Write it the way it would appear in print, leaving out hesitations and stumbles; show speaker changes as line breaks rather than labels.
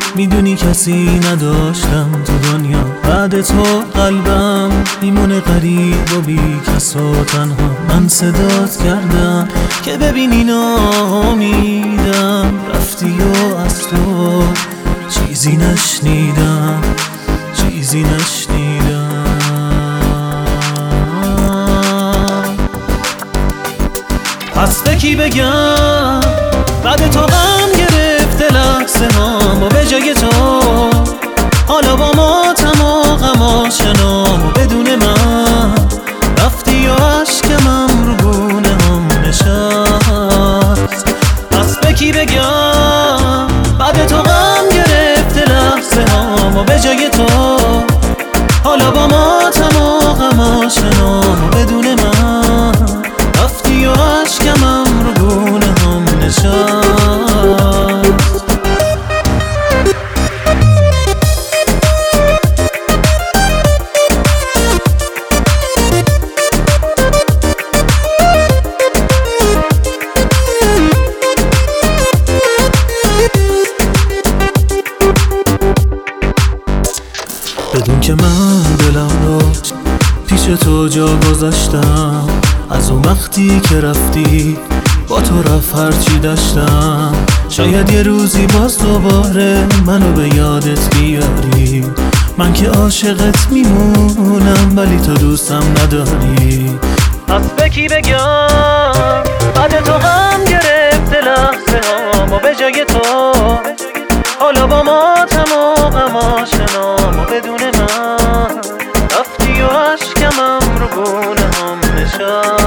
میدونی کسی نداشتم تو دنیا بعد تو، قلبم میمونه غریب و بی کس و تنها. من صدات کردم که ببینی نامیدم، رفتی و از تو چیزی نشنیدم، چیزی نشنیدم. پس به کی بگم بعد تو غم گرفته لحظه هام و به جای تو حالا با ماتم و غم آشنام و بدون من رفتی و عشقم رو گونه هم نشست. پس به کی بگم بعد تو غم گرفته لحظه هام و به جای تو حالا با ماتم و غم آشنام و بدون من رفتی و عشقم رو گونه هم نشست. بدون که من دلم رو پیش تو جا گذاشتم، از اون وقتی که رفتی با تو رفت هرچی داشتم. شاید یه روزی باز دوباره منو به یادت بیاری، من که عاشقت میمونم ولی تو دوستم نداری. پس به کی بگم بعد تو غم گرفته لحظه هام و به جای تو حالا با ماتم و غم آشنام و بدون من رفتی و عشقم رو گونه هم نشست.